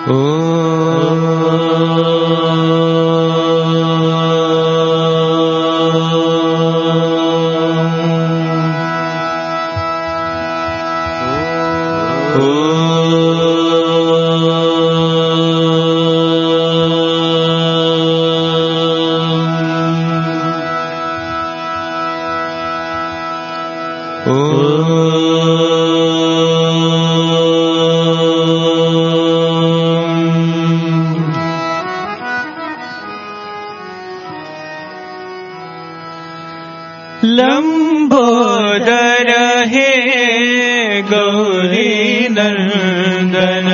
लंबोदर हे गौरी नंदन,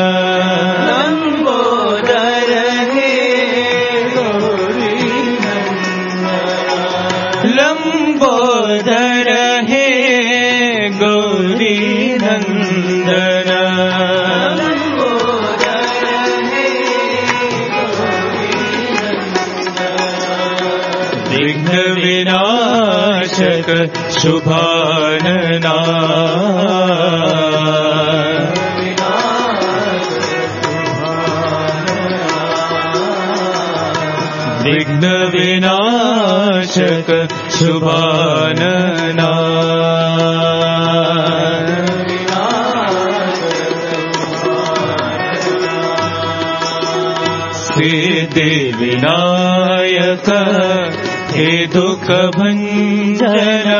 लंबोदर हे गौरी नंदन, लंबोदर हे गौरी नंदन, विघ्न विनाशक शुभानना, विघ्न विनाशक शुभानना, सिद्धि विनायक हे दुख भंजना,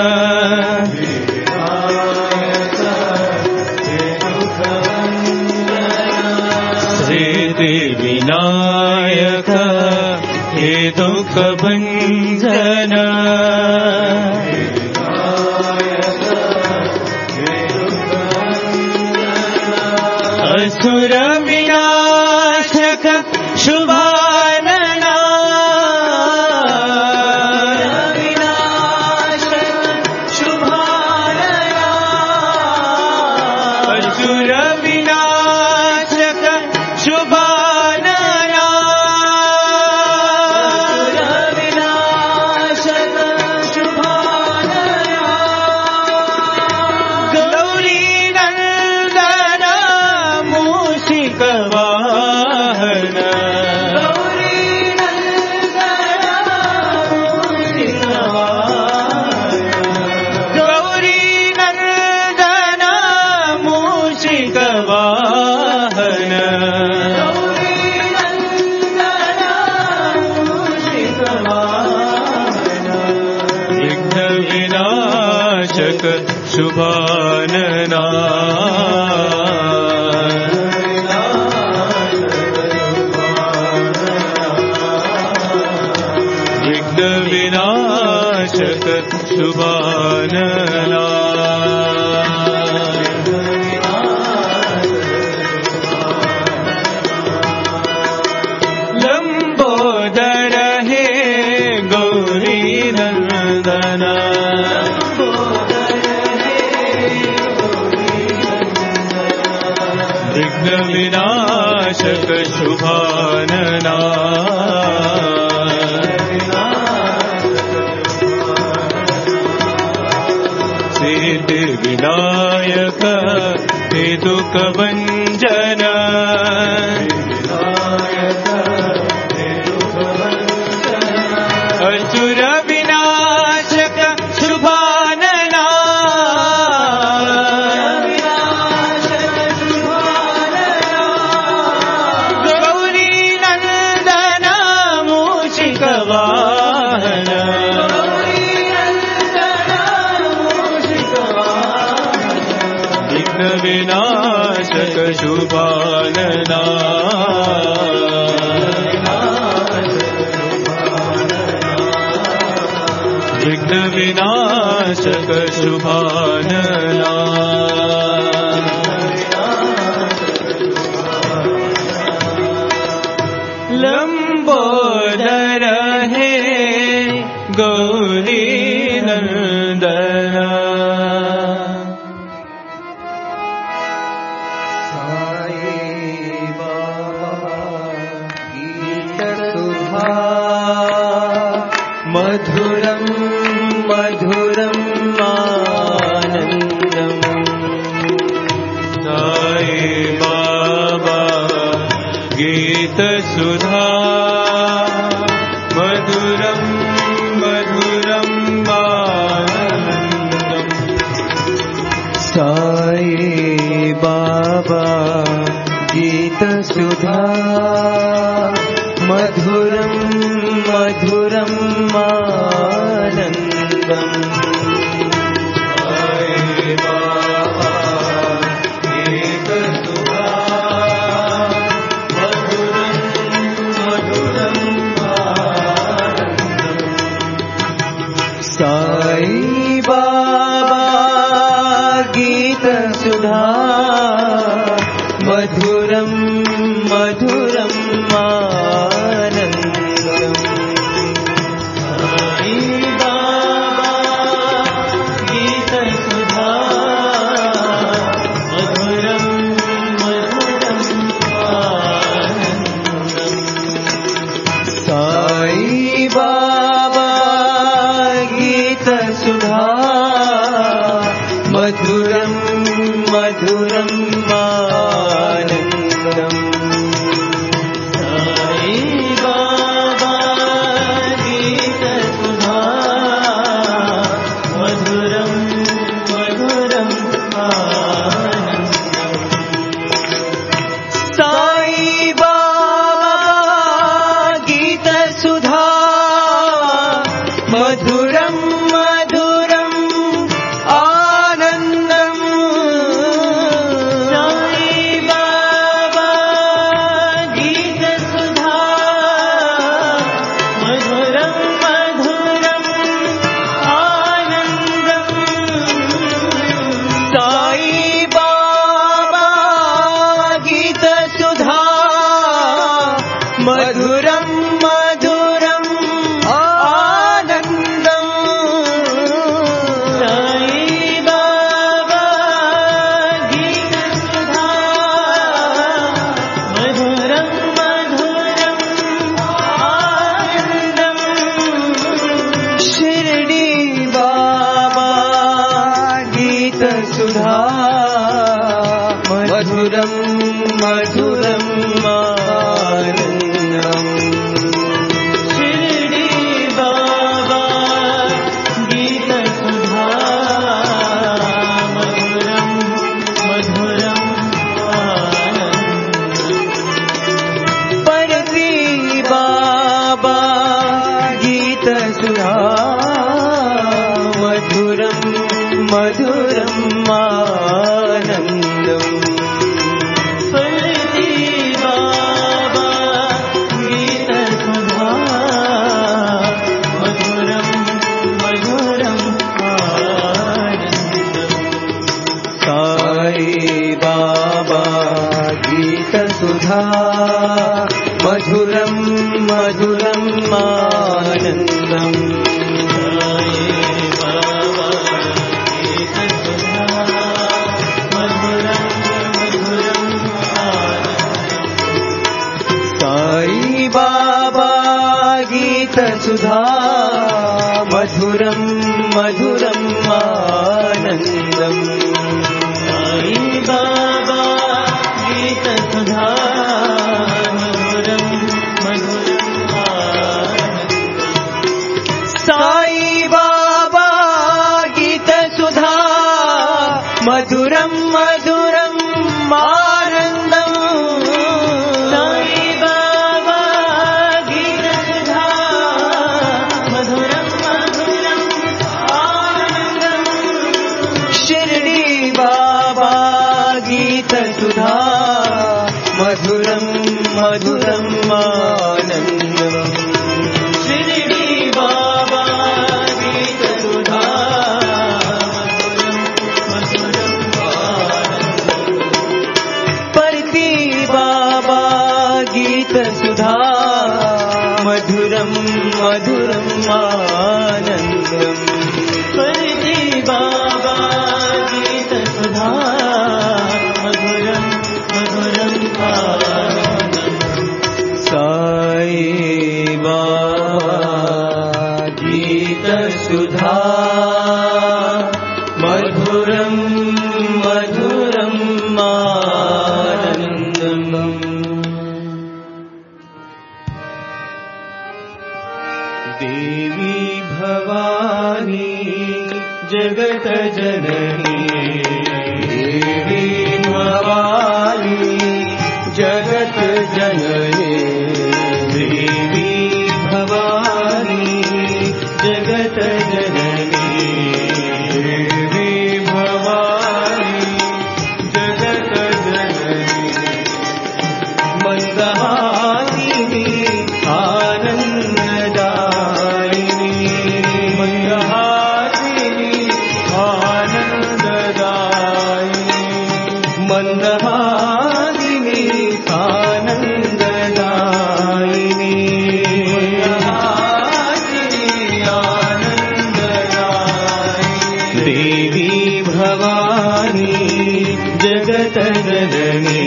सिद्धि विनायक हे दुख भंजना, असुर विनाशक शुभानना, शुभानना, विघ्न विनाशक शुभानना, लंबोदर हे गौरी नंदना, विघ्न विनाशक शुभानना, सिद्धि विनायक हे दुख भंजन, असुर विनाशक शुभानना, विनाशक शुभानना, विघ्न विनाशक शुभानना, लंबोदर हे गौरी नंदना, मधुरं मधुरं आनन्दम्, साई बाबा गीत सुधा मधुरं मधुरं आनन्दम् साई बाबा गीत सुधा मधुरं मधुरं आनन्दम् साई बाबा गीत सुधा साई बाबा गीत सुधा मधुरं मधुरं आनन्दम् साई बाबा गीत सुधा मधुरं मधुरं आनन्दम् साई बाबा गीत सुधा मधुरं मधुरं आनन्दम् साई बाबा गीत सुधा मधुरं मधुरं आनन्दम् साई बाबा गीत सुधा मधुरं मधुरं आनन्दम् साई बाबा गीत सुधा मधुरं मधुरं आनन्दम् साई बाबा गीत सुधा मधुरं मधुरं आनन्दम् साई बाबा गीत सुधा मधुरं मधुरं आनन्दम् शिरडी बाबा गीत सुधा मधुरं मधुरं आनन्दम् शिरडी बाबा गीत सुधा मधुरं मधुरं आनन्दम् परती बाबा गीत सुधा मधुरं मधुरं आनन्दम् परती बाबा गीत सुधा मधुरं मधुरं आनन्दम् साई बाबा गीत सुधा मधुरं मधुरं आनन्दम् साई बाबा गीत सुधा मधुरं मधुरं आनन्दम् साई बाबा गीत सुधा मधुरं मधुरं आनन्दम् साई बाबा गीत सुधा मधुरं मधुरं आनन्दम् साई बाबा गीत सुधा मधुरं मधुरं आनन्दम् साई बाबा गीत सुधा मधुरं मधुरं आनन्दम् शिरडी बाबा गीत सुधा मधुरं मधुरं आनन्दम् शिरडी बाबा गीत सुधा मधुरं मधुरं आनन्दम् परती बाबा गीत सुधा मधुरं मधुरं आनन्दम् परती बाबा गीत सुधा मधुरं मधुरं आनन्दम् साई बाबा गीत सुधा मधुरं मधुरं आनन्दम् जगत जननी देवी भवानी जगत जननी देवी भवानी जगत जननी देवी भवानी जगत जननी मंदहासिनी आनंददायिनी मंदहासिनी आनंददायिनी मंदहासिनी आनंददायिनी मंदहासिनी आनंददायिनी देवी भवानी जगत जननी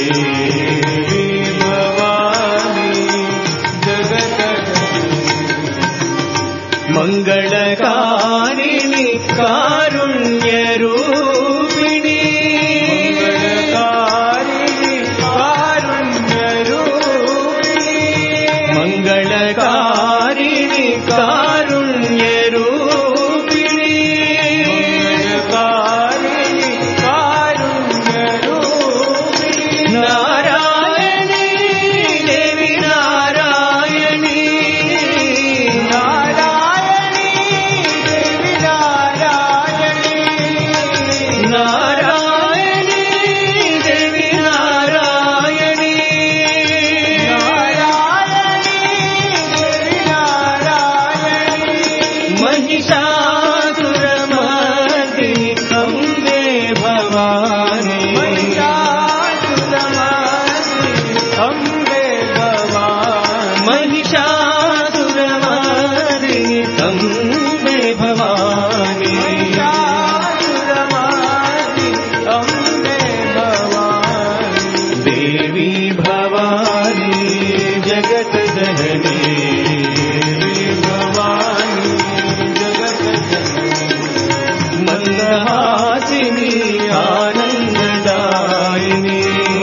मंगलकारिणी कारुण्यरूपिणी मंगलकारिणी कारुण्यरूपिणी नारायणी देवी नारायणी नारायणी देवी नारायणी महिषासुरमर्दिनी अम्बे भवानी महिषासुरमर्दिनी अम्बे भवानी देवी भवानी जगत जननी भवानी जगत जननी मंदहासिनी आनंददायिनी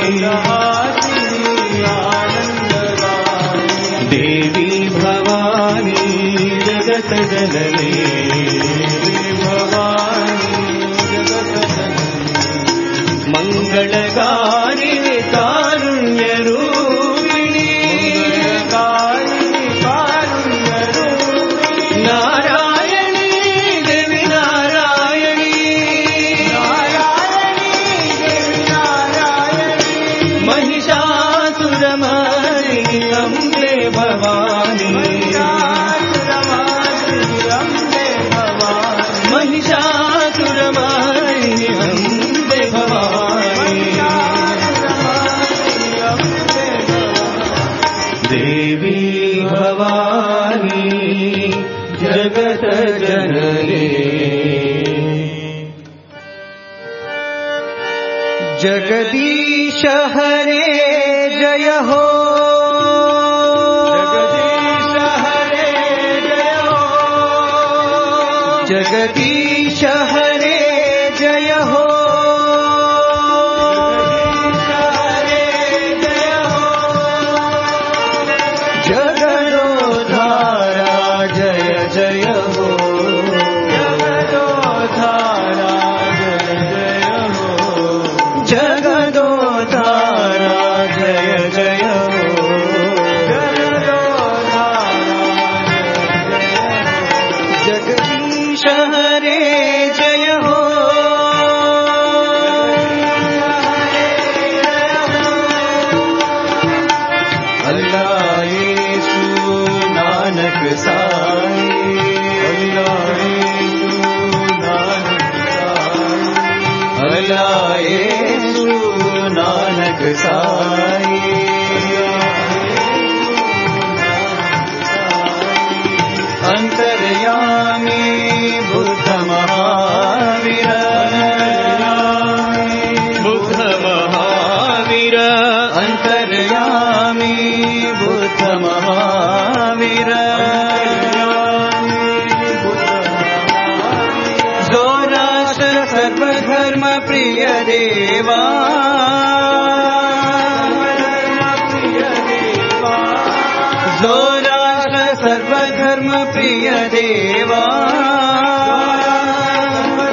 देवी भवानी जगत जननी भवानी जगत जननी मंगलकारिणी कारुण्यरूपिणी नारायणी देवी नारायणी महिषासुरमर्दिनी अम्बे भवानी महिषासुरमर्दिनी अम्बे भवानी देवी भवानी जगत जननी जगदीश हरे जय हो जगदीश हरे जय हो जगदीश हरे जय हो जगदोधारा जय जय हो जगदोधारा जय जय हो जगदोधारा जय जय हो जगदीश हरे जय हो अल्लाह येसु नानक साई अल्लाह येसु नानक साई अंतर्यामी बुद्ध महावीर बुद्ध महावीर अंतर्यामी बुद्ध महावीर जोराष्ट्र सर्वधर्म प्रिय देवा जोराष्ट्र सर्वधर्म प्रिय देवा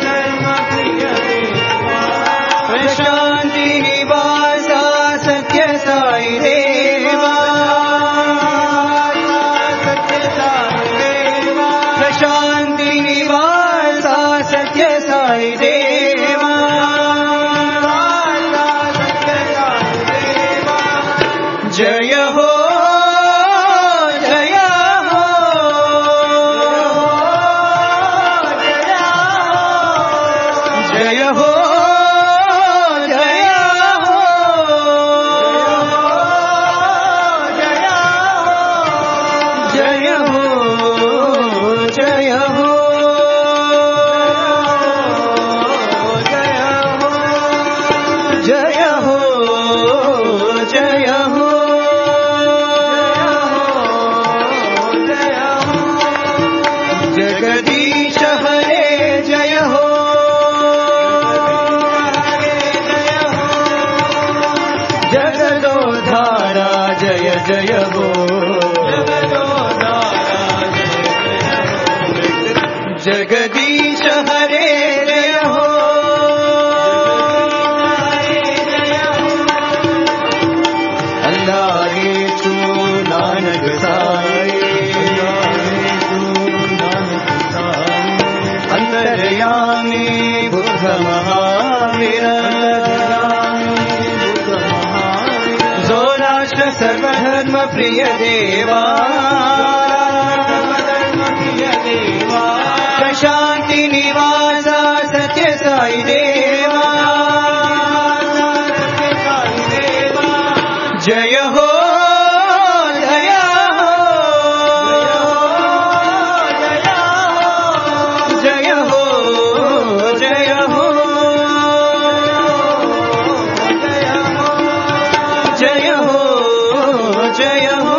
जगदोद्धारा जय जय हो जगदीश हरे जय हो अल्लाह तू नानक साई अंतर्यामी बुद्ध महावीर जोराष्ट्र सर्वधर्म प्रिय देवा शांति निवासा सत्य साई देवा जय हो दया हो जय हो जय हो जय हो जय हो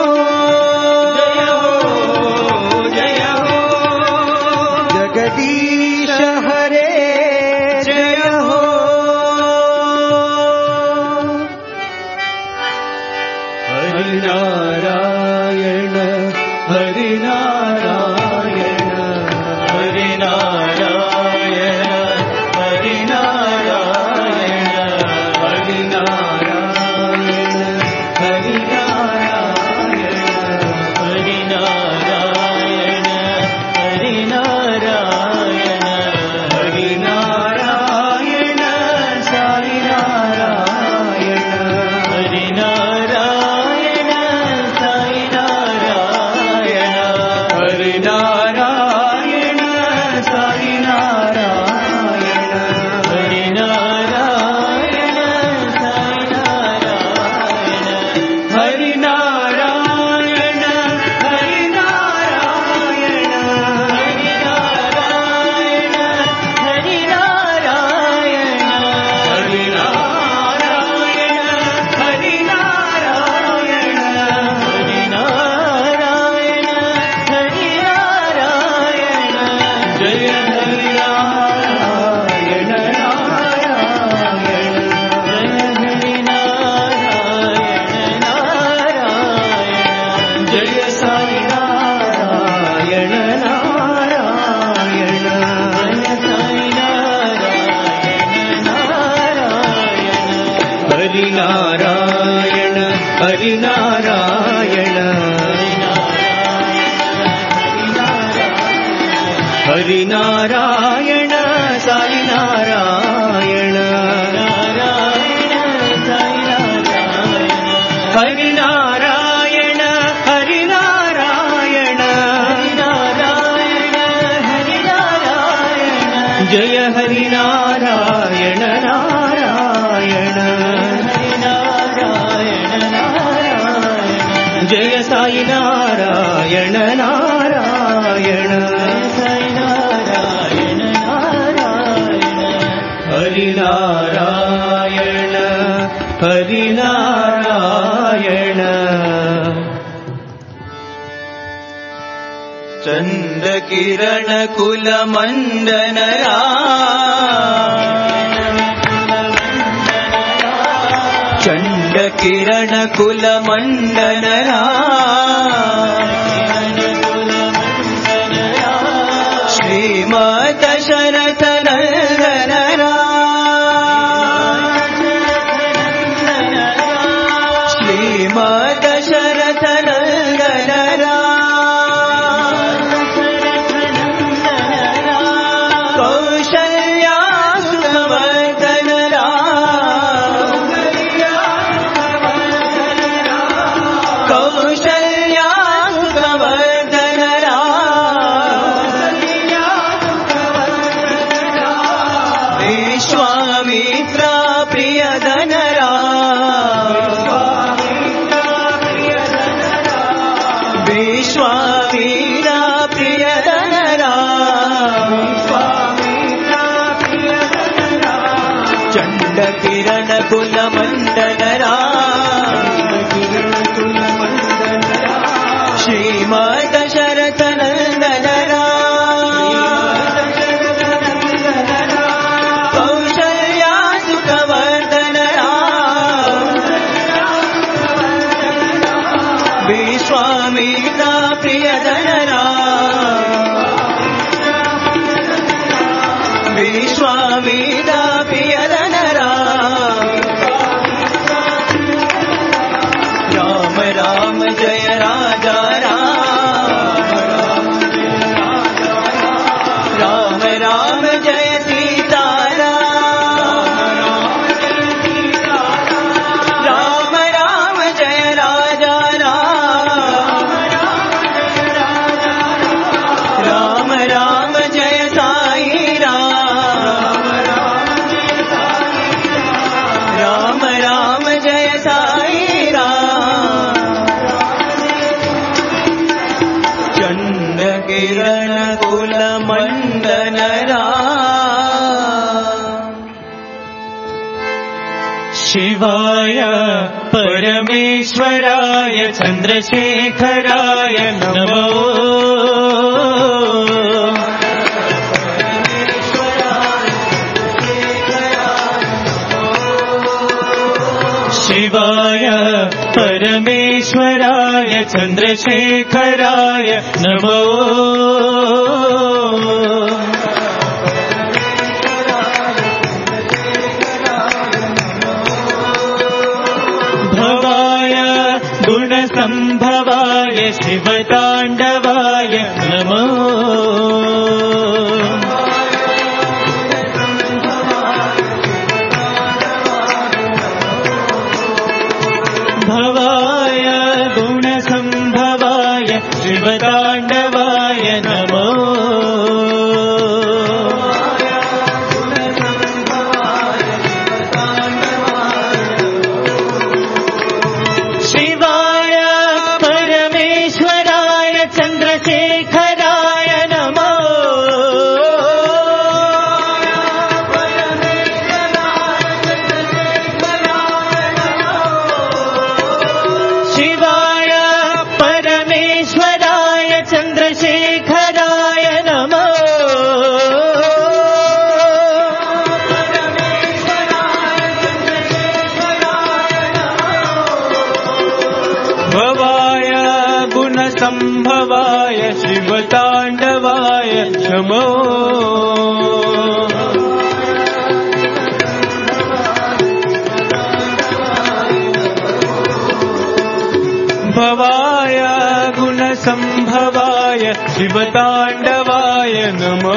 जगदीश हरे जय हो हरिनारायण हरिनारायण हरिनारायण हरिनारायण हरिनारायण हरिनारायण हरिनारायण साई नारायण हरिनारायण साई नारायण हरिनारायण साई नारायण हरिनारायण साई नारायण हरिनारायण जय साई नारायण नारायण हरिनारायण हरिनारायण हरिनारायण साई नारायण हरिनारायण हरिनारायण जय हरिनारायण नारायण जय साई नारायण नारायण हरिनारायण हरिनारायण चंद्र किरण कुल मंडन चंद्र किरण कुल मंडन श्रीमद दशरथ नंदन श्रीमद दशरथ नंदन कौशल्या सुवर्धन कौशल्या सुवर्धन विश्वामित्र प्रियधन विश्वामित्र प्रियधन चंड किरण कुल मंडन श्रीमद दशरथ नंदन कौशल्या सुखवर्धन शिवाय परमेश्वराय चन्द्रशेखराय नमो शिवाय परमेश्वराय चन्द्रशेखराय नमो भवाय गुणसम्भवाय शिवताण्डवाय नमो भवाय गुणसम्भवाय शिवताण्डवाय नमो शिवाय परमेश्वराय चन्द्रशेखराय नमो शिवाय परमेश्वराय चन्द्रशेखराय नमो भवाय गुणसम्भवाय शिवताण्डवाय नमो भवाय गुणसम्भवाय शिवताण्डवाय नमो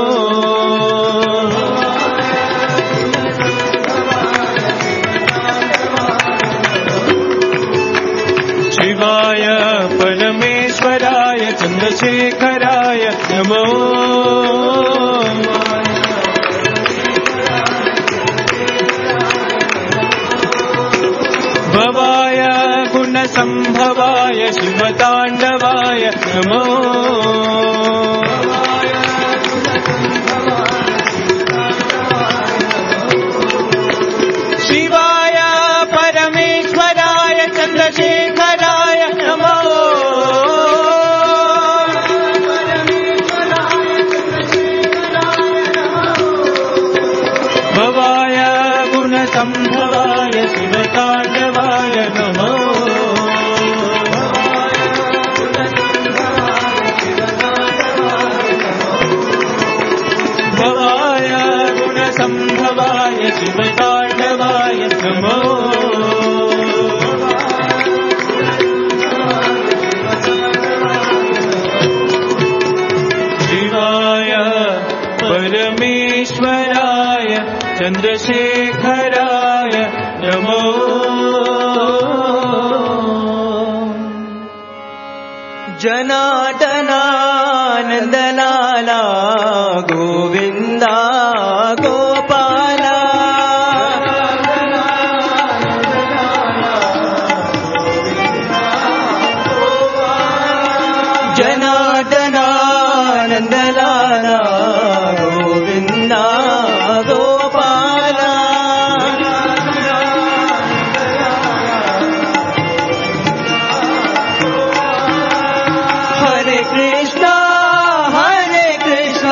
शिवाय परमेश्वराय चन्द्रशेखराय नमो भवाय गुणसम्भवाय शिवताण्डवाय नमो शिवाय परमेश्वराय चन्द्रशेखराय नमो भवाय गुणसम्भवाय शिवताण्डवाय नमो भवाय गुणसम्भवाय शिवताण्डवाय नमो शिवाय परमेश्वराय चन्द्रशेखराय नमो जनार्दनानन्दलाला गोविन्दा गोपाला जनार्दनानन्दलाला गोविन्दा गोपाला हरे कृष्णा हरे कृष्णा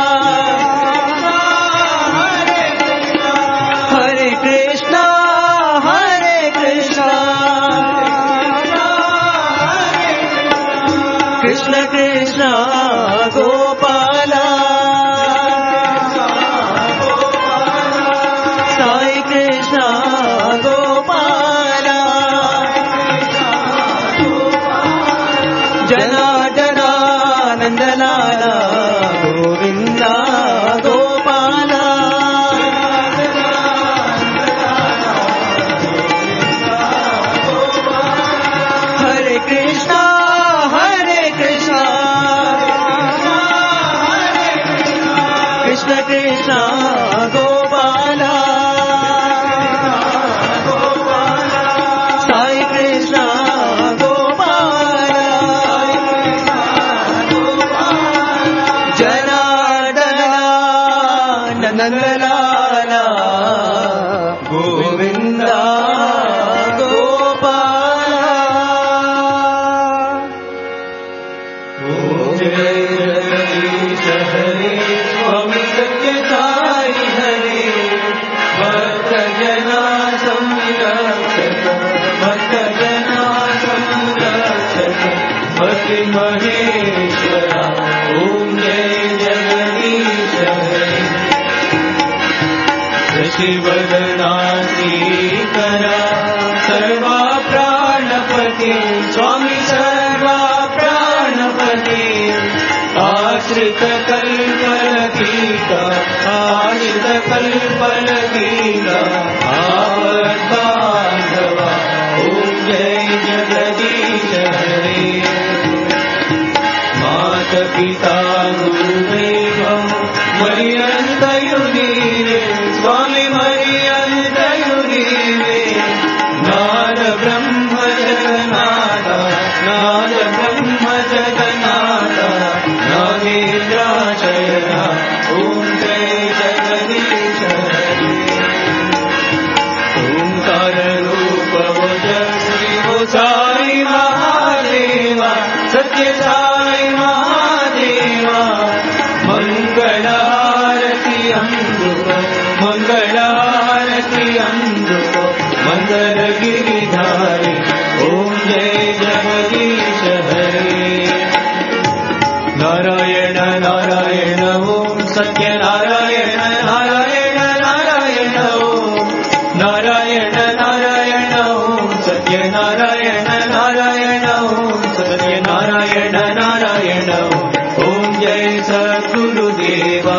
हरे कृष्णा हरे कृष्णा कृष्ण कृष्ण गोपाला साई कृष्ण गोपाला जनार्दनानन्दलाला गोविन्दा गोपाला हरे कृष्णा कृष्ण कृष्ण गोपाला साई कृष्ण गोपाला जनार्दनानन्दलाला गोविन्द గోవింద గోపాల ఓం జయ జగదీశ హరే స్వామి సత్య సాయి హరే భక్త జనా సంరక్షక భక్త జనా సంరక్షక భక్తి మహేశ్వర ఓం జయ జగదీశ హరే శశివదనా శ్రీకరా సర్వా ప్రాణపతి స్వామి సర్వా ప్రాణపతి ఆశ్రిత కల్పలకీక ఆశ్రిత కల్పలకీక ఆపద్బాంధవ ఓం జయ జగదీశ హరే మాత పితా గురుదేవం మరియంతయు నీవే స్వామి మరియంతయు నీవే నాద బ్రహ్మ జగన్నాథ నాద బ్రహ్మ జగన్నాథ నాగేంద్రాశయన ఓం జయ జగదీశ హరే ఓంకార రూప శ్రీ సాయి మహాదేవ సత్య సాయి మహాదేవ మంగళారతి అందుకో మంగళారతి అందుకో మంగళ గిరిధారి ఓం జయ జగదీశ హరే నారాయణ నారాయణ ఓం సత్యనారాయణ నారాయణ నారాయణ ఓం నారాయణ నారాయణ ఓం సత్యనారాయణ నారాయణ ఓం సత్యనారాయణ నారాయణ ఓం జయ సద్గురుదేవా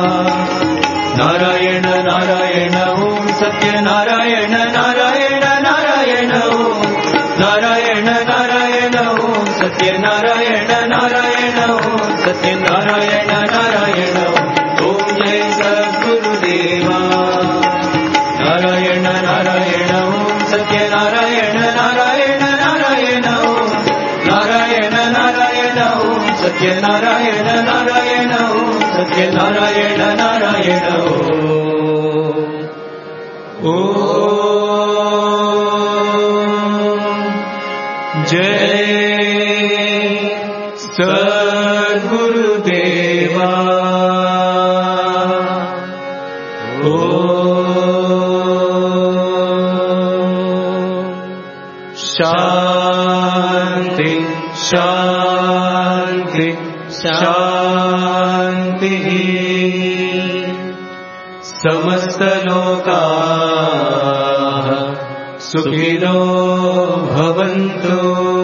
నారాయణ నారాయణ ఓం సత్యనారాయణ నారాయణ నారాయణ ఓం నారాయణ నారాయణ ఓం సత్యనారాయణ నారాయణ ఓం సత్యనారాయణ నారాయణ ఓం జయ సద్గురుదేవా నారాయణ నారాయణ ఓం సత్యనారాయణ నారాయణ నారాయణ ఓం నారాయణ నారాయణ ఓం సత్యనారాయణ నారాయణ ఓం సత్యనారాయణ నారాయణ ఓం జయ సద్గురుదేవా శాంతి శాంతి శాంతి సమస్తలోకాః సుఖినో భవంతు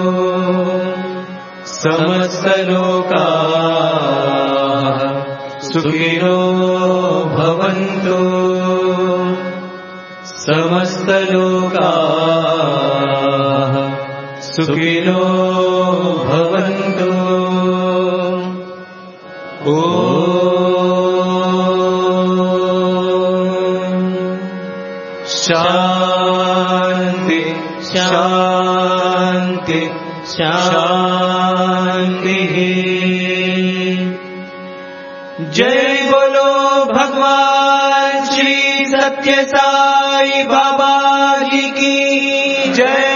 సమస్తలోకాః సుఖినో భవంతు సమస్తలోకాః సుఖినో భవంతు ఓం శాంతి శాంతి శాంతి जय बोलो भगवान श्री सत्य साई बाबा जी की जय।